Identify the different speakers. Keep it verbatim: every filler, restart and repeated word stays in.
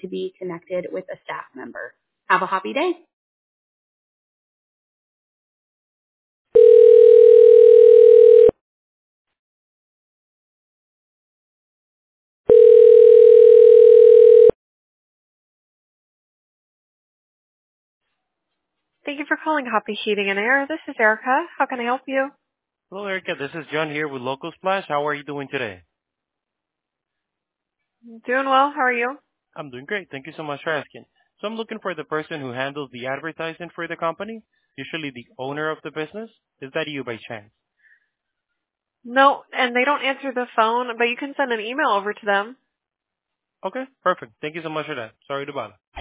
Speaker 1: to be connected with a staff member. Have a happy day.
Speaker 2: Thank you for calling Hoppy Heating and Air. This is Erica. How can I help you?
Speaker 3: Hello, Erica. This is John here with Local Splash. How are you doing today?
Speaker 2: Doing well. How are you?
Speaker 3: I'm doing great. Thank you so much for asking. So I'm looking for the person who handles the advertising for the company, usually the owner of the business. Is that you by chance?
Speaker 2: No, and they don't answer the phone, but you can send an email over to them.
Speaker 3: Okay, perfect. Thank you so much for that. Sorry to bother.